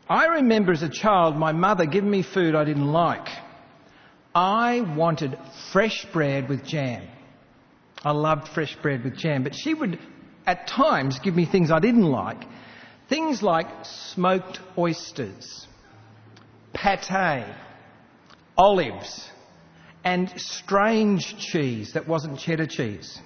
I remember as a child my mother giving me food I didn't like. I wanted fresh bread with jam. I loved fresh bread with jam, but she would at times give me things I didn't like. Things like smoked oysters, pate, olives, and strange cheese that wasn't cheddar cheese.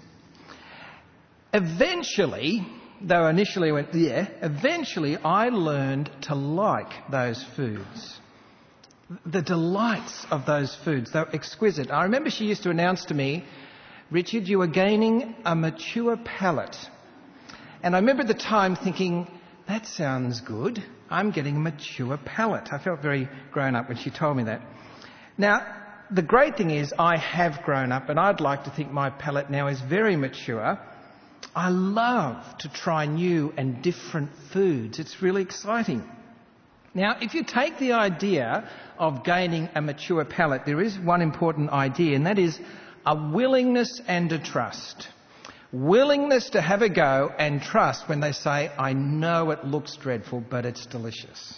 Eventually, though initially I went, eventually I learned to like those foods. The delights of those foods, they're exquisite. I remember she used to announce to me, "Richard, you are gaining a mature palate." And I remember at the time thinking, that sounds good. I'm getting a mature palate. I felt very grown up when she told me that. Now, the great thing is I have grown up, and I'd like to think my palate now is very mature. I love to try new and different foods. It's really exciting. Now, if you take the idea of gaining a mature palate, there is one important idea, and that is a willingness and a trust. Willingness to have a go and trust when they say, "I know it looks dreadful, but it's delicious."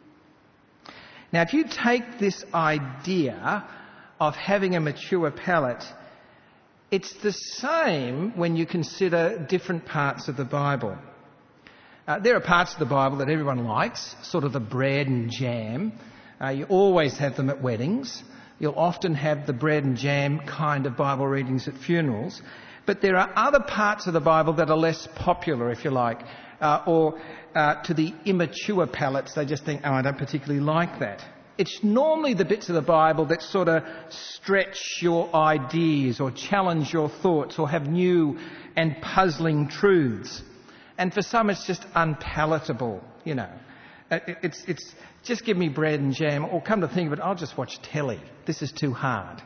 Now, if you take this idea of having a mature palate, it's the same when you consider different parts of the Bible. There are parts of the Bible that everyone likes, sort of the bread and jam. You always have them at weddings. You'll often have the bread and jam kind of Bible readings at funerals. But there are other parts of the Bible that are less popular, if you like, or to the immature palates, they just think, "Oh, I don't particularly like that." It's normally the bits of the Bible that sort of stretch your ideas or challenge your thoughts or have new and puzzling truths. And for some, it's just unpalatable, you know. It's just give me bread and jam, or come to think of it, I'll just watch telly. This is too hard.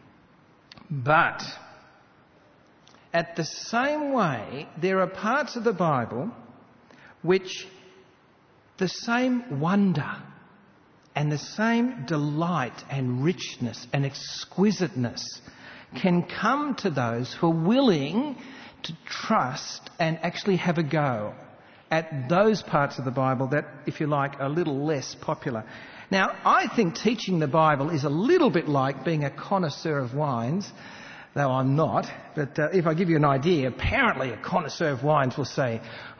But at the same way, there are parts of the Bible which the same wonder and the same delight and richness and exquisiteness can come to those who are willing to trust and actually have a go at those parts of the Bible that, if you like, are a little less popular. Now, I think teaching the Bible is a little bit like being a connoisseur of wines, though I'm not. But if I give you an idea, apparently a connoisseur of wines will say,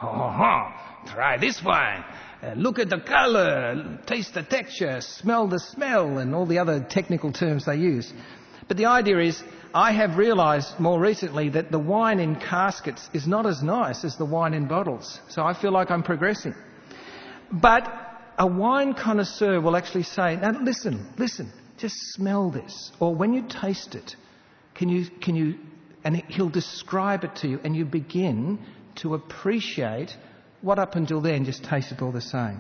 try this wine, look at the colour, taste the texture, smell the smell, and all the other technical terms they use. But the idea is, I have realised more recently that the wine in caskets is not as nice as the wine in bottles. So I feel like I'm progressing. But a wine connoisseur will actually say, "Now listen, just smell this." Or when you taste it, can you, and he'll describe it to you, and you begin to appreciate what up until then just tasted all the same.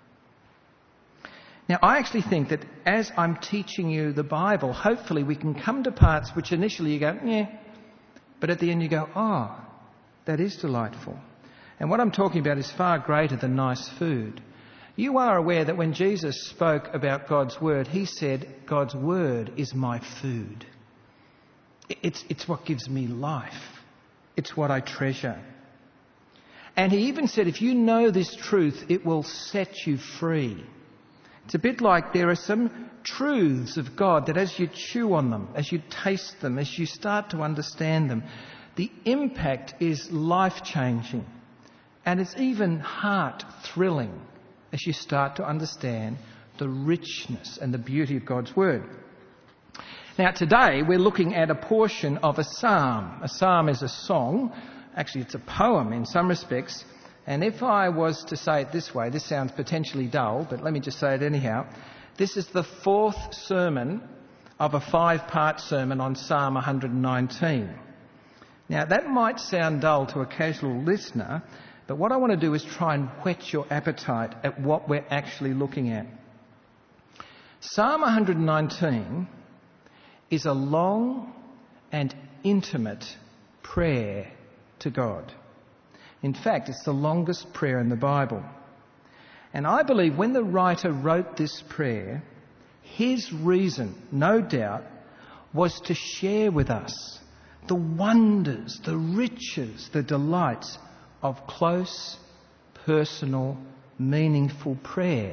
Now, I actually think that as I'm teaching you the Bible, hopefully we can come to parts which initially you go, "Yeah," but at the end you go, "Oh, that is delightful." And what I'm talking about is far greater than nice food. You are aware that when Jesus spoke about God's Word, he said, "God's Word is my food. It's what gives me life. It's what I treasure." And he even said, if you know this truth, it will set you free. It's a bit like there are some truths of God that as you chew on them, as you taste them, as you start to understand them, the impact is life-changing. And it's even heart-thrilling as you start to understand the richness and the beauty of God's Word. Now, today we're looking at a portion of a psalm. A psalm is a song. Actually, it's a poem in some respects. And if I was to say it this way, this sounds potentially dull, but let me just say it anyhow. This is the fourth sermon of a 5-part sermon on Psalm 119. Now, that might sound dull to a casual listener, but what I want to do is try and whet your appetite at what we're actually looking at. Psalm 119 is a long and intimate prayer to God. In fact, it's the longest prayer in the Bible. And I believe when the writer wrote this prayer, his reason, no doubt, was to share with us the wonders, the riches, the delights of close, personal, meaningful prayer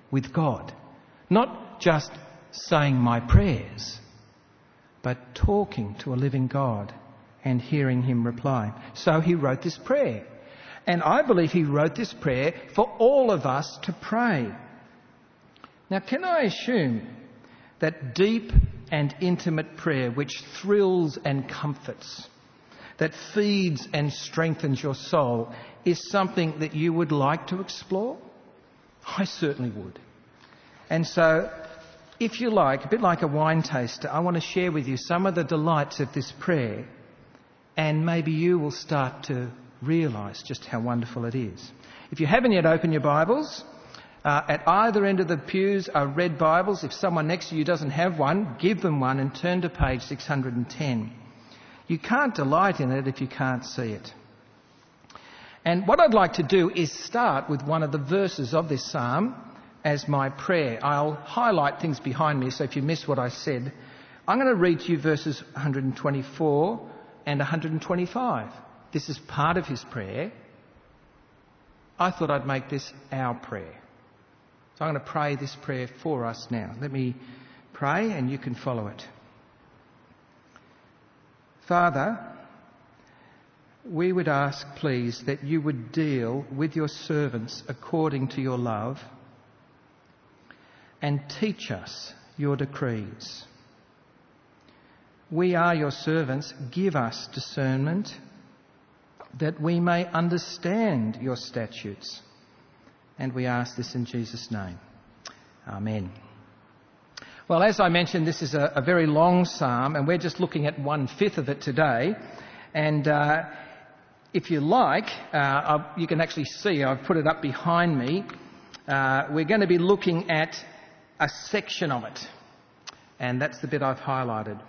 with God. Not just saying my prayers, but talking to a living God and hearing him reply. So he wrote this prayer. And I believe he wrote this prayer for all of us to pray. Now, can I assume that deep and intimate prayer, which thrills and comforts, that feeds and strengthens your soul, is something that you would like to explore? I certainly would. And so, if you like, a bit like a wine taster, I want to share with you some of the delights of this prayer, and maybe you will start to realise just how wonderful it is. If you haven't yet opened your Bibles, at either end of the pews are red Bibles. If someone next to you doesn't have one, give them one and turn to page 610. You can't delight in it if you can't see it. And what I'd like to do is start with one of the verses of this psalm as my prayer. I'll highlight things behind me, so if you miss what I said, I'm going to read to you verses 124 and 125. This is part of his prayer. I thought I'd make this our prayer. So I'm going to pray this prayer for us now. Let me pray and you can follow it. Father, we would ask, please, that you would deal with your servants according to your love and teach us your decrees. We are your servants. Give us discernment that we may understand your statutes. And we ask this in Jesus' name. Amen. Well, as I mentioned, this is a very long psalm, and we're just looking at 1/5 of it today. And if you like, you can actually see, I've put it up behind me. We're going to be looking at a section of it. And that's the bit I've highlighted.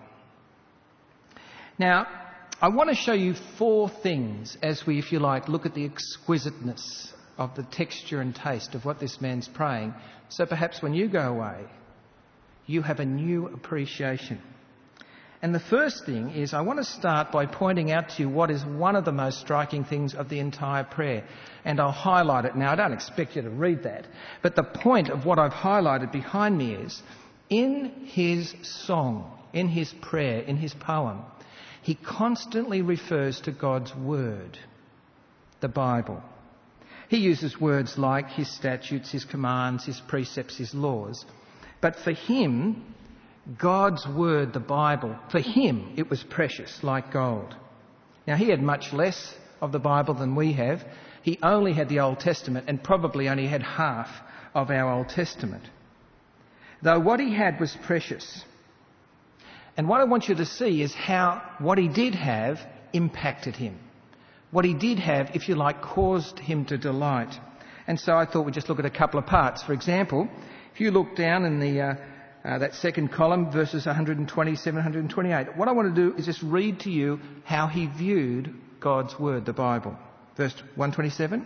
Now, I want to show you 4 things as we, if you like, look at the exquisiteness of the texture and taste of what this man's praying. So perhaps when you go away, you have a new appreciation. And the first thing is, I want to start by pointing out to you what is one of the most striking things of the entire prayer. And I'll highlight it now. I don't expect you to read that. But the point of what I've highlighted behind me is, in his song, in his prayer, in his poem, he constantly refers to God's word, the Bible. He uses words like his statutes, his commands, his precepts, his laws. But for him, God's word, the Bible, for him it was precious like gold. Now, he had much less of the Bible than we have. He only had the Old Testament and probably only had half of our Old Testament. Though what he had was precious. And what I want you to see is how what he did have impacted him. What he did have, if you like, caused him to delight. And so I thought we'd just look at a couple of parts. For example, if you look down in that second column, verses 127, 128, what I want to do is just read to you how he viewed God's word, the Bible. Verse 127.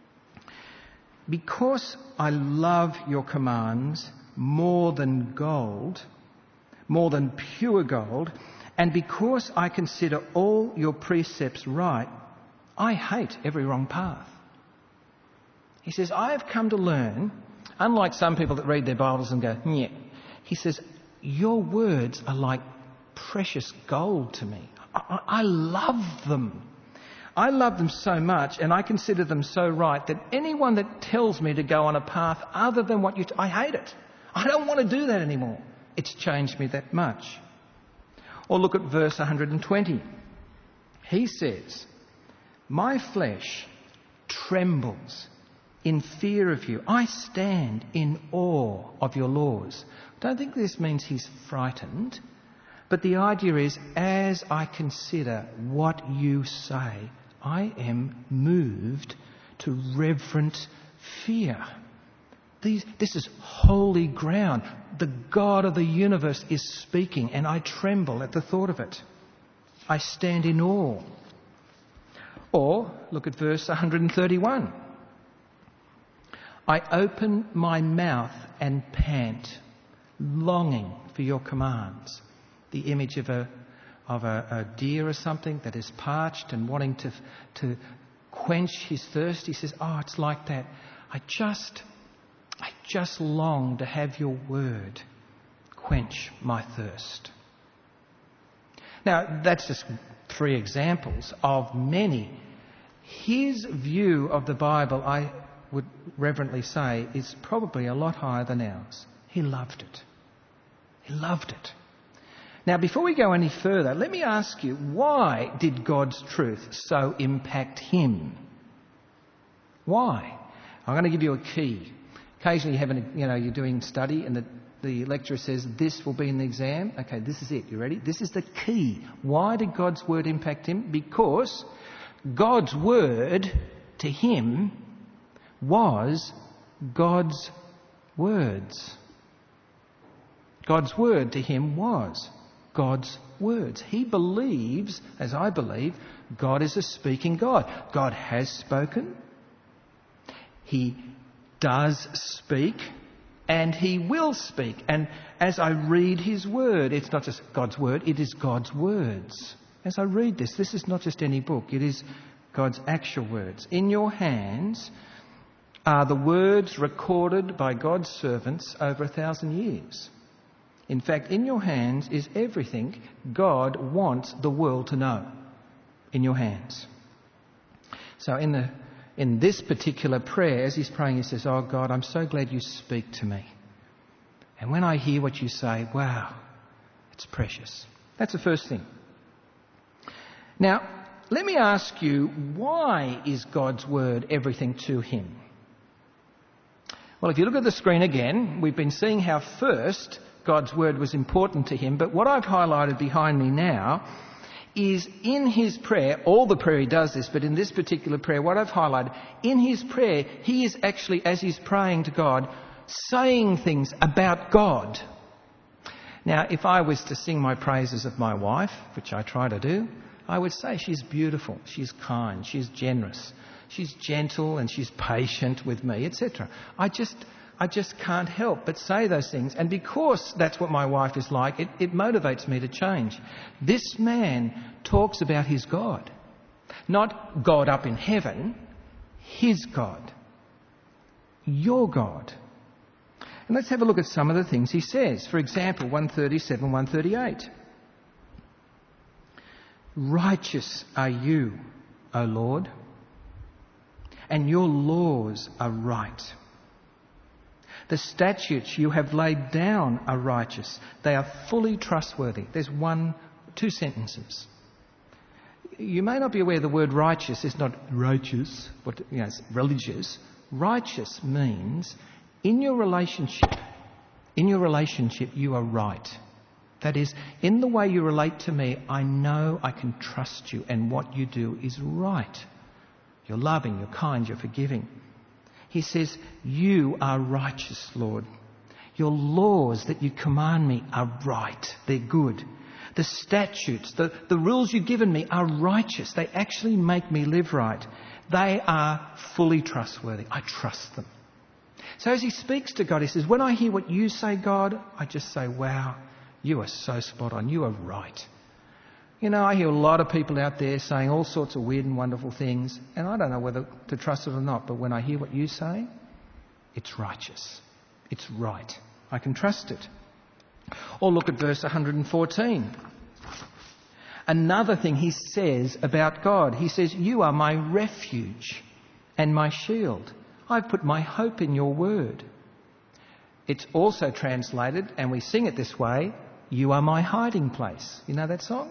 Because I love your commands more than gold, more than pure gold, and because I consider all your precepts right, I hate every wrong path. He says, I have come to learn, unlike some people that read their Bibles and go, yeah. He says, your words are like precious gold to me. I love them. I love them so much, and I consider them so right that anyone that tells me to go on a path other than what I hate it. I don't want to do that anymore. It's changed me that much. Or look at verse 120. He says, my flesh trembles in fear of you. I stand in awe of your laws. Don't think this means he's frightened, but the idea is, as I consider what you say, I am moved to reverent fear. This is holy ground. The God of the universe is speaking, and I tremble at the thought of it. I stand in awe. Or look at verse 131. I open my mouth and pant, longing for your commands. The image of a deer or something that is parched and wanting to quench his thirst. He says, oh, it's like that. I just long to have your word quench my thirst. Now, that's just 3 examples of many. His view of the Bible, I would reverently say, is probably a lot higher than ours. He loved it. He loved it. Now, before we go any further, let me ask you, why did God's truth so impact him? Why? I'm going to give you a key. Occasionally you're doing study and the lecturer says, this will be in the exam. Okay, this is it. You ready? This is the key. Why did God's word impact him? Because God's word to him was God's words. God's word to him was God's words. He believes, as I believe, God is a speaking God. God has spoken. He does speak. And he will speak. And as I read his word, it's not just God's word, it is God's words. As I read this is not just any book, it is God's actual words. In your hands are the words recorded by God's servants over 1,000 years. In fact, in your hands is everything God wants the world to know. In your hands. So in this particular prayer, as he's praying, he says, oh God, I'm so glad you speak to me. And when I hear what you say, wow, it's precious. That's the first thing. Now, let me ask you, why is God's word everything to him? Well, if you look at the screen again, we've been seeing how first God's word was important to him, but what I've highlighted behind me now is in his prayer, all the prayer he does this, but in this particular prayer, what I've highlighted, in his prayer, he is actually, as he's praying to God, saying things about God. Now, if I was to sing my praises of my wife, which I try to do, I would say she's beautiful, she's kind, she's generous, she's gentle and she's patient with me, etc. I just can't help but say those things. And because that's what my wife is like, it motivates me to change. This man talks about his God. Not God up in heaven, his God. Your God. And let's have a look at some of the things he says. For example, 137, 138. Righteous are you, O Lord, and your laws are right. The statutes you have laid down are righteous. They are fully trustworthy. There's 2 sentences. You may not be aware the word righteous is not righteous, but it's religious. Righteous means in your relationship you are right. That is, in the way you relate to me, I know I can trust you and what you do is right. You're loving, you're kind, you're forgiving. He says, you are righteous, Lord. Your laws that you command me are right. They're good. The statutes, the rules you've given me are righteous. They actually make me live right. They are fully trustworthy. I trust them. So as he speaks to God, he says, when I hear what you say, God, I just say, wow, you are so spot on. You are right. You know, I hear a lot of people out there saying all sorts of weird and wonderful things, and I don't know whether to trust it or not, but when I hear what you say, it's righteous. It's right. I can trust it. Or look at verse 114. Another thing he says about God. He says, you are my refuge and my shield. I've put my hope in your word. It's also translated, and we sing it this way, you are my hiding place. You know that song?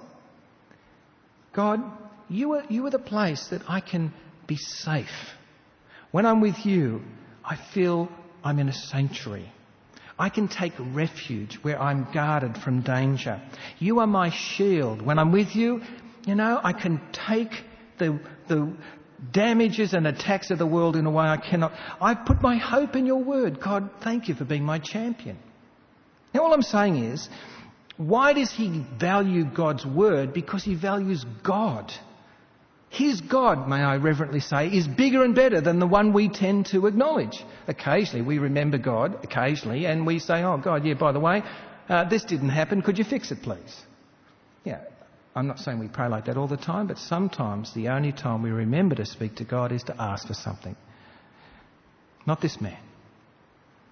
God, you are the place that I can be safe. When I'm with you, I feel I'm in a sanctuary. I can take refuge where I'm guarded from danger. You are my shield. When I'm with you, I can take the damages and attacks of the world in a way I cannot. I've put my hope in your word. God, thank you for being my champion. Now, all I'm saying is, why does he value God's word? Because he values God. His God, may I reverently say, is bigger and better than the one we tend to acknowledge. Occasionally we remember God, and we say, oh God, yeah, by the way, this didn't happen, could you fix it please? Yeah, I'm not saying we pray like that all the time, but sometimes the only time we remember to speak to God is to ask for something. Not this man.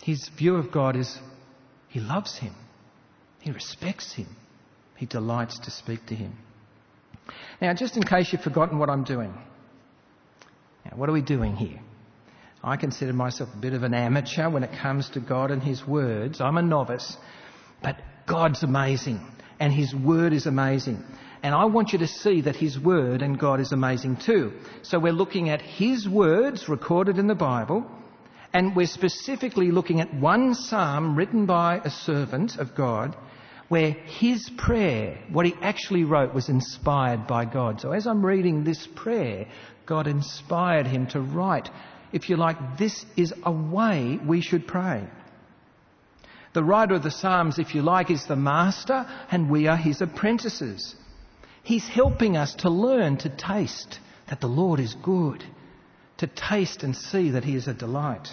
His view of God is he loves him. He respects him. He delights to speak to him. Now, just in case you've forgotten what I'm doing. Now, what are we doing here? I consider myself a bit of an amateur when it comes to God and his words. I'm a novice. But God's amazing. And his word is amazing. And I want you to see that his word and God is amazing too. So we're looking at his words recorded in the Bible. And we're specifically looking at one psalm written by a servant of God where his prayer, what he actually wrote, was inspired by God. So as I'm reading this prayer, God inspired him to write, if you like, this is a way we should pray. The writer of the Psalms, if you like, is the master and we are his apprentices. He's helping us to learn to taste that the Lord is good, to taste and see that he is a delight.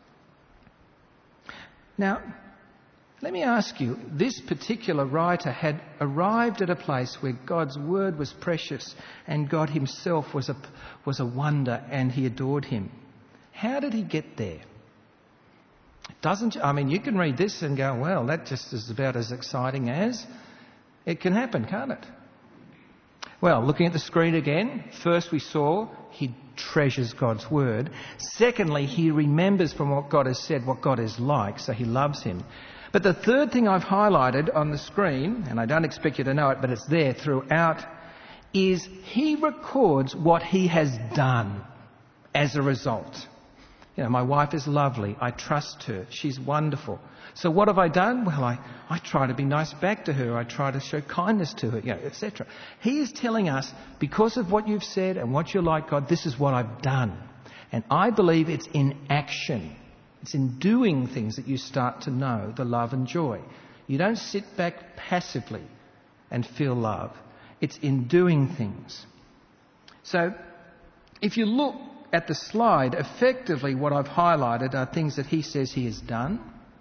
Now, let me ask you, this particular writer had arrived at a place where God's word was precious and God himself was a wonder and he adored him. How did he get there? You can read this and go, well, that just is about as exciting as it can happen, can't it? Well, looking at the screen again, first we saw he treasures God's word. Secondly, he remembers from what God has said what God is like, so he loves him. But the third thing I've highlighted on the screen, and I don't expect you to know it, but it's there throughout, is he records what he has done as a result. You know, my wife is lovely. I trust her. She's wonderful. So what have I done? Well, I try to be nice back to her. I try to show kindness to her, etc. He is telling us, because of what you've said and what you're like, God, this is what I've done. And I believe it's in action. It's in doing things that you start to know the love and joy. You don't sit back passively and feel love. It's in doing things. So if you look at the slide, effectively what I've highlighted are things that he says he has done,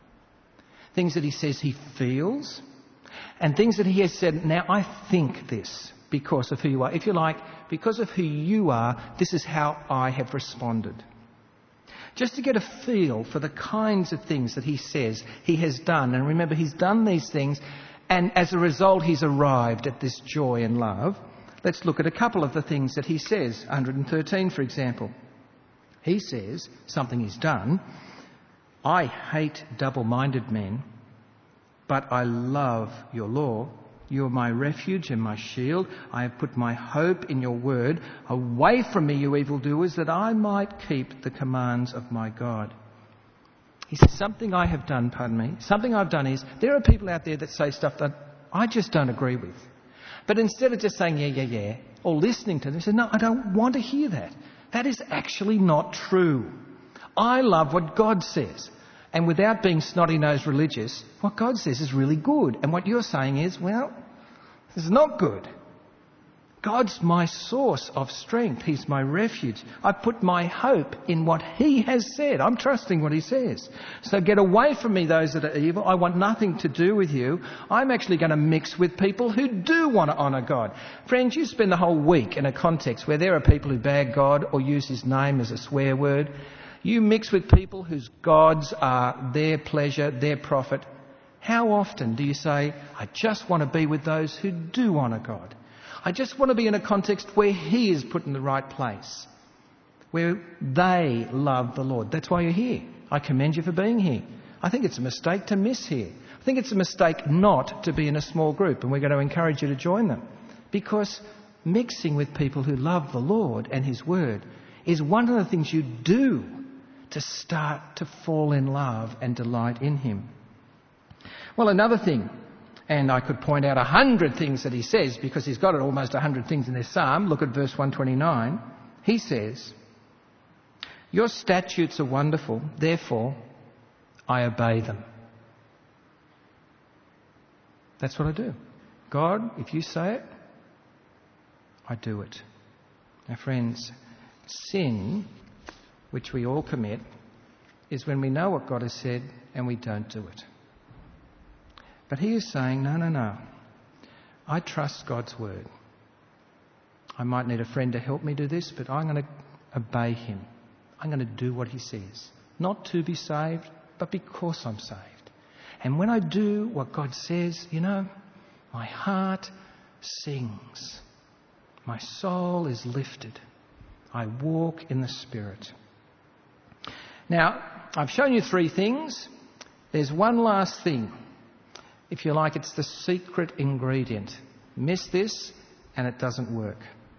things that he says he feels, and things that he has said, now I think this because of who you are. If you like, because of who you are, this is how I have responded. Just to get a feel for the kinds of things that he says he has done. And remember, he's done these things, and as a result, he's arrived at this joy and love. Let's look at a couple of the things that he says. 113, for example. He says, something he's done, I hate double-minded men, but I love your law. You are my refuge and my shield. I have put my hope in your word. Away from me, you evildoers, that I might keep the commands of my God. He says, something I've done is, there are people out there that say stuff that I just don't agree with. But instead of just saying, yeah, or listening to them, he said, no, I don't want to hear that. That is actually not true. I love what God says. And without being snotty-nosed religious, what God says is really good. And what you're saying is, well, this is not good. God's my source of strength. He's my refuge. I put my hope in what he has said. I'm trusting what he says. So get away from me, those that are evil. I want nothing to do with you. I'm actually going to mix with people who do want to honour God. Friends, you spend the whole week in a context where there are people who bag God or use his name as a swear word. You mix with people whose gods are their pleasure, their profit. How often do you say, I just want to be with those who do honour God? I just want to be in a context where he is put in the right place, where they love the Lord. That's why you're here. I commend you for being here. I think it's a mistake to miss here. I think it's a mistake not to be in a small group, and we're going to encourage you to join them. Because mixing with people who love the Lord and his word is one of the things you do to start to fall in love and delight in him. Well, another thing, and I could point out 100 things that he says, because he's got almost 100 things in this psalm. Look at verse 129. He says, your statutes are wonderful, therefore I obey them. That's what I do. God, if you say it, I do it. Now friends, sin, which we all commit, is when we know what God has said and we don't do it. But he is saying, no. I trust God's word. I might need a friend to help me do this, but I'm going to obey him. I'm going to do what he says. Not to be saved, but because I'm saved. And when I do what God says, my heart sings. My soul is lifted. I walk in the Spirit. Now, I've shown you 3 things. There's one last thing. If you like, it's the secret ingredient. Miss this and it doesn't work.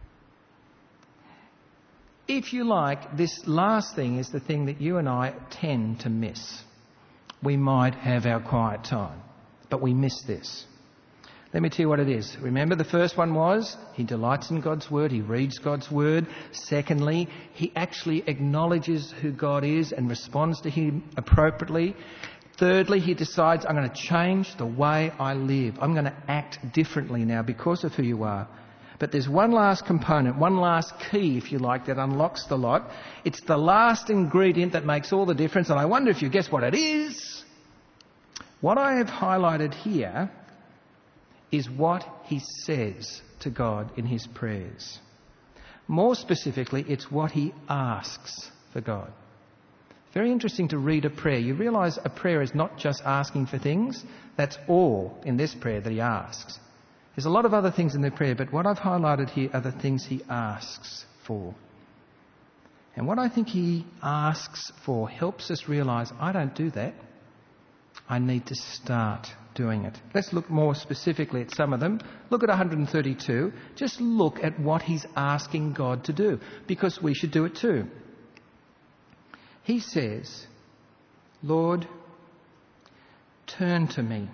If you like, this last thing is the thing that you and I tend to miss. We might have our quiet time, but we miss this. Let me tell you what it is. Remember, the first one was he delights in God's word, he reads God's word. Secondly, he actually acknowledges who God is and responds to him appropriately. Thirdly, he decides, I'm going to change the way I live. I'm going to act differently now because of who you are. But there's one last component, one last key, if you like, that unlocks the lot. It's the last ingredient that makes all the difference. And I wonder if you guess what it is. What I have highlighted here is what he says to God in his prayers. More specifically, it's what he asks for God. Very interesting to read a prayer. You realise a prayer is not just asking for things. That's all in this prayer that he asks. There's a lot of other things in the prayer, but what I've highlighted here are the things he asks for. And what I think he asks for helps us realise, I don't do that. I need to start doing it. Let's look more specifically at some of them. Look at 132. Just look at what he's asking God to do, because we should do it too. He says, Lord, turn to me.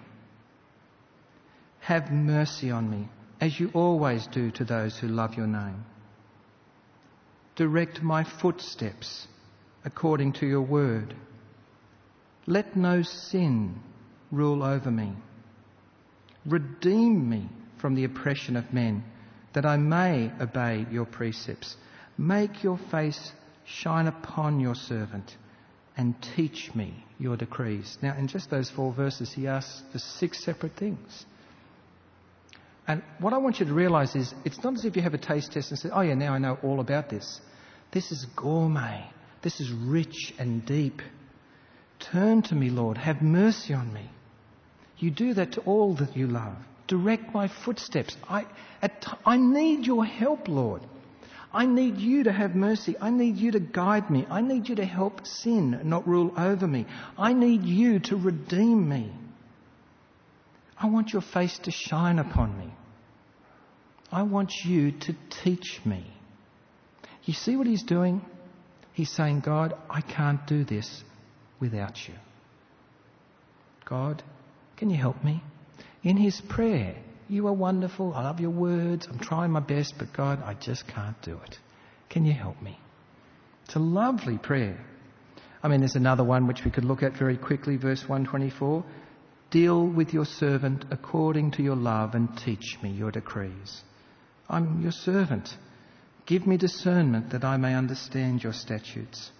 Have mercy on me, as you always do to those who love your name. Direct my footsteps according to your word. Let no sin rule over me. Redeem me from the oppression of men, that I may obey your precepts. Make your face shine upon your servant and teach me your decrees. Now, in just those 4 verses, he asks for 6 separate things. And what I want you to realise is, it's not as if you have a taste test and say, oh yeah, now I know all about this. This is gourmet. This is rich and deep. Turn to me, Lord. Have mercy on me. You do that to all that you love. Direct my footsteps. I need your help, Lord. I need you to have mercy. I need you to guide me. I need you to help sin not rule over me. I need you to redeem me. I want your face to shine upon me. I want you to teach me. You see what he's doing? He's saying, God, I can't do this without you. God, can you help me? In his prayer, you are wonderful. I love your words. I'm trying my best, but God, I just can't do it. Can you help me? It's a lovely prayer. I mean, there's another one which we could look at very quickly, verse 124. Deal with your servant according to your love and teach me your decrees. I'm your servant. Give me discernment that I may understand your statutes.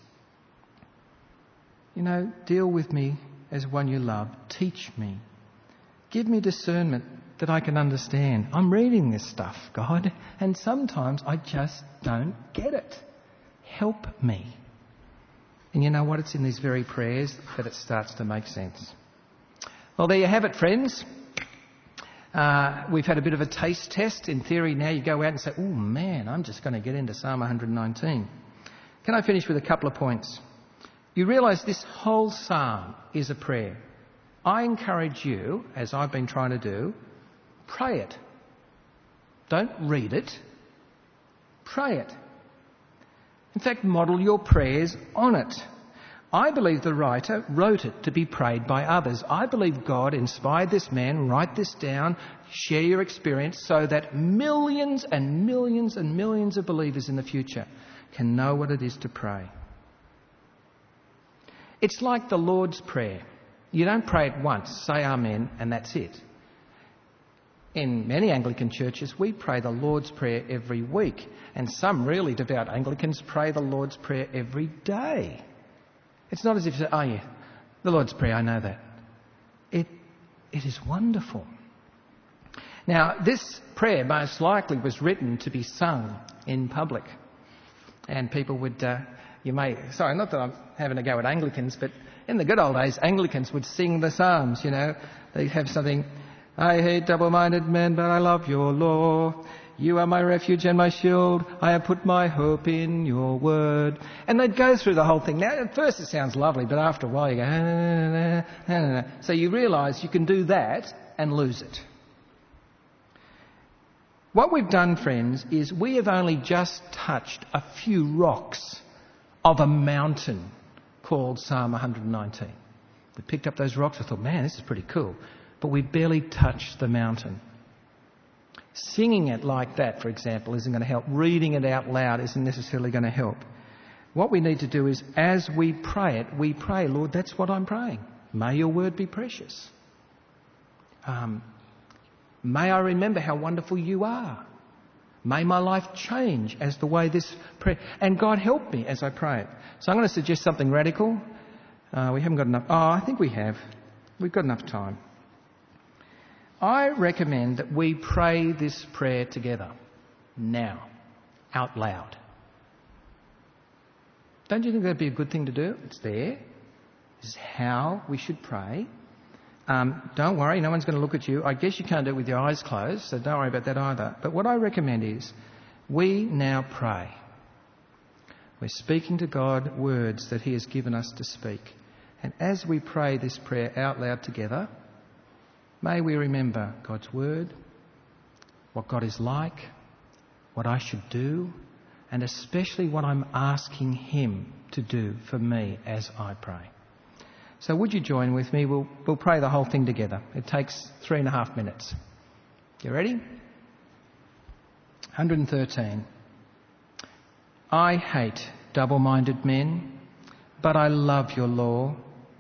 Deal with me as one you love. Teach me. Give me discernment that I can understand. I'm reading this stuff, God, and sometimes I just don't get it. Help me. And you know what? It's in these very prayers that it starts to make sense. Well, there you have it, friends. We've had a bit of a taste test. In theory, now you go out and say, oh man, I'm just going to get into Psalm 119. Can I finish with a couple of points? You realise this whole psalm is a prayer. I encourage you, as I've been trying to do, pray it. Don't read it. Pray it. In fact, model your prayers on it. I believe the writer wrote it to be prayed by others. I believe God inspired this man, write this down, share your experience so that millions and millions and millions of believers in the future can know what it is to pray. It's like the Lord's Prayer. You don't pray it once, say amen, and that's it. In many Anglican churches, we pray the Lord's Prayer every week, and some really devout Anglicans pray the Lord's Prayer every day. It's not as if you say, oh yeah, the Lord's Prayer, I know that. It is wonderful. Now, this prayer most likely was written to be sung in public. And people would, not that I'm having a go at Anglicans, but In the good old days, Anglicans would sing the Psalms, you know. They'd have something, I hate double-minded men, but I love your law. You are my refuge and my shield. I have put my hope in your word. And they'd go through the whole thing. Now, at first it sounds lovely, but after a while you go, So you realise you can do that and lose it. What we've done, friends, is we have only just touched a few rocks of a mountain called Psalm 119. We picked up those rocks. I thought, man, this is pretty cool. But we barely touched the mountain. Singing it like that, for example, isn't going to help. Reading it out loud isn't necessarily going to help. What we need to do is, as we pray it, we pray, Lord, that's what I'm praying. May your word be precious. May I remember how wonderful you are. May my life change as the way this prayer... And God help me as I pray it. So I'm going to suggest something radical. We haven't got enough... Oh, I think we have. We've got enough time. I recommend that we pray this prayer together, now, out loud. Don't you think that'd be a good thing to do? It's there. This is how we should pray. Don't worry, no one's going to look at you. I guess you can't do it with your eyes closed, so don't worry about that either. But what I recommend is we now pray. We're speaking to God words that he has given us to speak. And as we pray this prayer out loud together, may we remember God's word, what God is like, what I should do, and especially what I'm asking him to do for me as I pray. So would you join with me? We'll pray the whole thing together. It takes 3.5 minutes. You ready? 113. I hate double-minded men, but I love your law.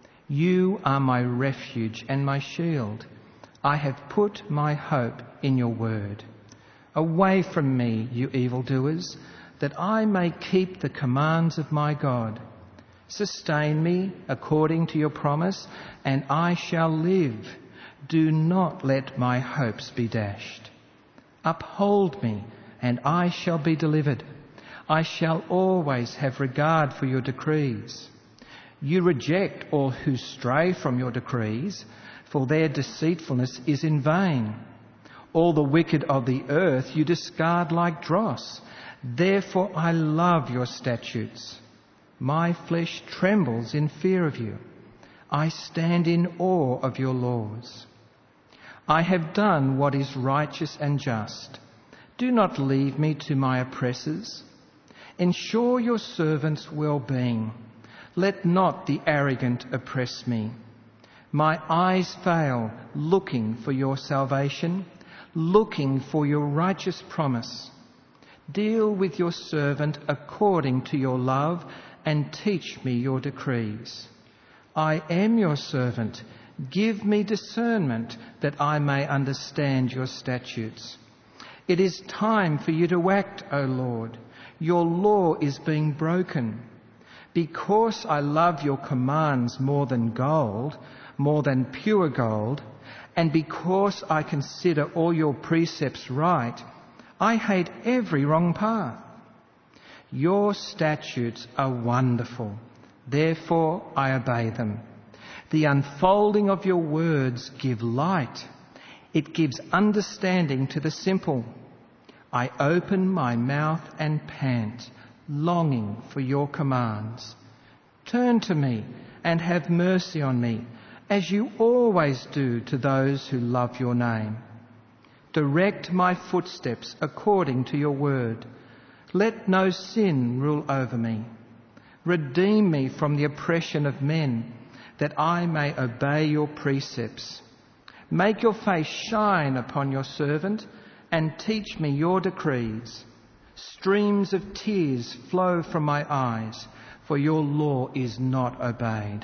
You are my refuge and my shield. I have put my hope in your word. Away from me, you evildoers, that I may keep the commands of my God. Sustain me according to your promise, and I shall live. Do not let my hopes be dashed. Uphold me, and I shall be delivered. I shall always have regard for your decrees. You reject all who stray from your decrees, for their deceitfulness is in vain. All the wicked of the earth you discard like dross. Therefore I love your statutes. My flesh trembles in fear of you. I stand in awe of your laws. I have done what is righteous and just. Do not leave me to my oppressors. Ensure your servant's well-being. Let not the arrogant oppress me. My eyes fail, looking for your salvation, looking for your righteous promise. Deal with your servant according to your love, and teach me your decrees. I am your servant. Give me discernment that I may understand your statutes. It is time for you to act, O Lord. Your law is being broken. Because I love your commands more than gold, more than pure gold, and because I consider all your precepts right, I hate every wrong path. Your statutes are wonderful, therefore I obey them. The unfolding of your words give light. It gives understanding to the simple. I open my mouth and pant, longing for your commands. Turn to me and have mercy on me, as you always do to those who love your name. Direct my footsteps according to your word. Let no sin rule over me. Redeem me from the oppression of men, that I may obey your precepts. Make your face shine upon your servant, and teach me your decrees. Streams of tears flow from my eyes, for your law is not obeyed.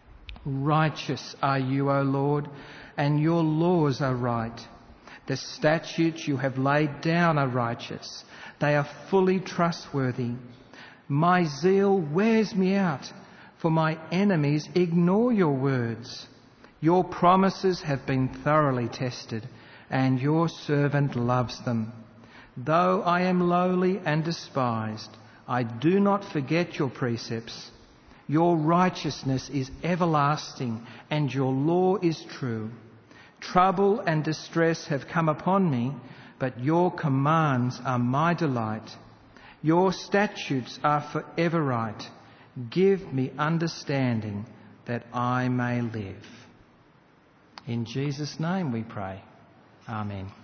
Righteous are you, O Lord, and your laws are right. The statutes you have laid down are righteous. They are fully trustworthy. My zeal wears me out, for my enemies ignore your words. Your promises have been thoroughly tested, and your servant loves them. Though I am lowly and despised, I do not forget your precepts. Your righteousness is everlasting, and your law is true. Trouble and distress have come upon me, but your commands are my delight. Your statutes are forever right. Give me understanding that I may live. In Jesus' name we pray. Amen.